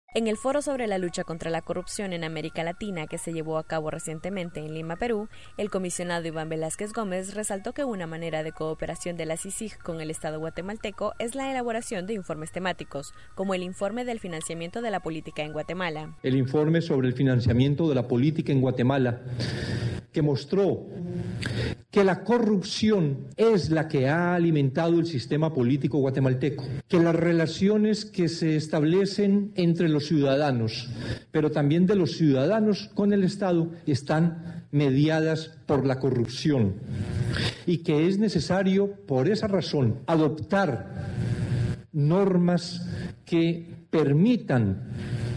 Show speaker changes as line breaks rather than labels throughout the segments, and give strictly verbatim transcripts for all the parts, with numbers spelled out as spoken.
En el foro sobre la lucha contra la corrupción en América Latina que se llevó a cabo recientemente en Lima, Perú, el comisionado Iván Velázquez Gómez resaltó que una manera de cooperación de la C I C I G con el Estado guatemalteco es la elaboración de informes temáticos, como el informe del financiamiento de la política en Guatemala.
El informe sobre el financiamiento de la política en Guatemala, que mostró que la corrupción es la que ha alimentado el sistema político guatemalteco, que las relaciones que se establecen entre los ciudadanos, pero también de los ciudadanos con el Estado, están mediadas por la corrupción y que es necesario, por esa razón, adoptar normas que permitan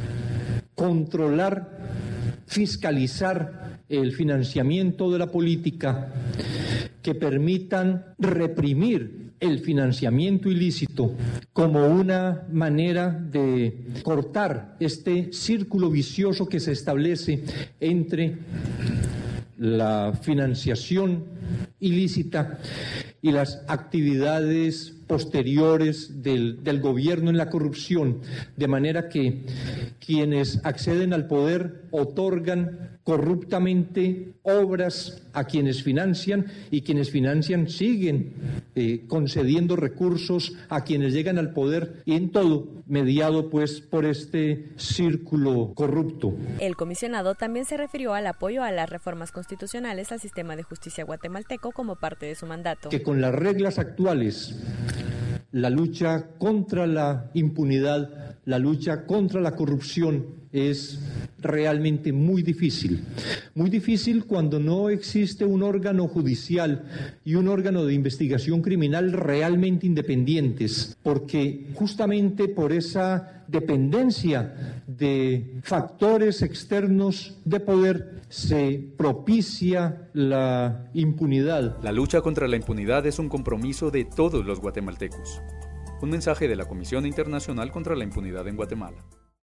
controlar, fiscalizar el financiamiento de la política, que permitan reprimir el financiamiento ilícito como una manera de cortar este círculo vicioso que se establece entre la financiación ilícita y las actividades posteriores del, del gobierno en la corrupción, de manera que quienes acceden al poder otorgan corruptamente obras a quienes financian y quienes financian siguen eh, concediendo recursos a quienes llegan al poder, y en todo mediado pues por este círculo corrupto.
El comisionado también se refirió al apoyo a las reformas constitucionales al sistema de justicia guatemalteco como parte de su mandato.
Que con las reglas actuales, la lucha contra la impunidad, la lucha contra la corrupción es realmente muy difícil. Muy difícil cuando no existe un órgano judicial y un órgano de investigación criminal realmente independientes, porque justamente por esa dependencia de factores externos de poder se propicia la impunidad.
La lucha contra la impunidad es un compromiso de todos los guatemaltecos. Un mensaje de la Comisión Internacional contra la Impunidad en Guatemala.